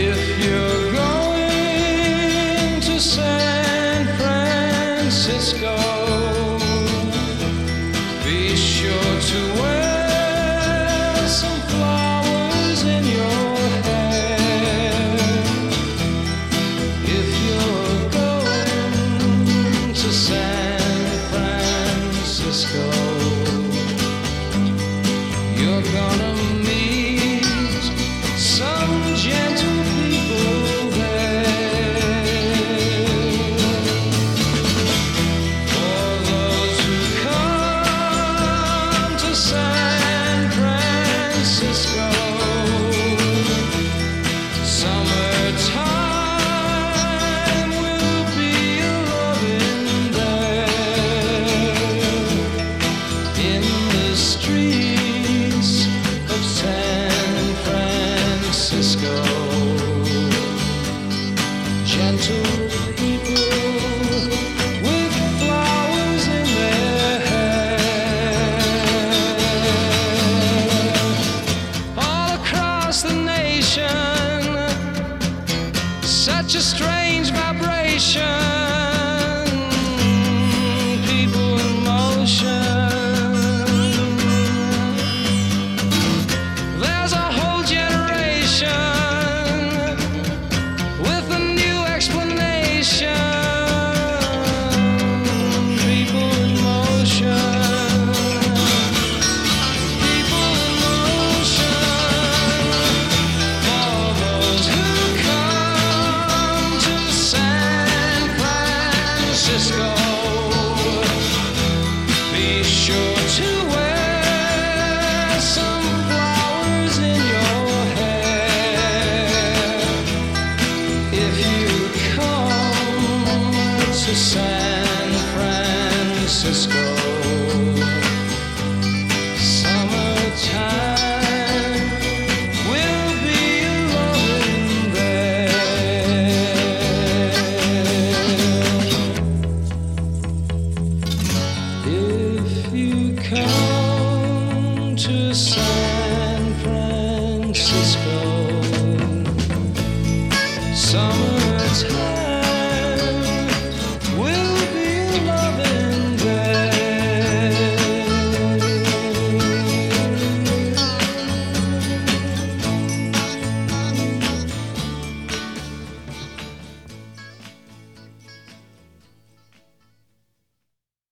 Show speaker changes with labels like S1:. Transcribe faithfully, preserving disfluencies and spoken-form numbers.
S1: If you're going to San Francisco, be sure to wear some flowers in your hair. If you're going to San Francisco, you're gonna meet some gentle people there. For those who come to San Francisco, summertime will be a-loving there. In the streets of San Francisco, gentle people with flowers in their hair. All across the nation, such a strange vibration, people in motion. There's a whole generation with a new explanation. People in motion. People in motion. For those who come to San Francisco, be sure to wear some flowers in your hair. If you come to San Francisco, summertime will be a-loving there. If you come to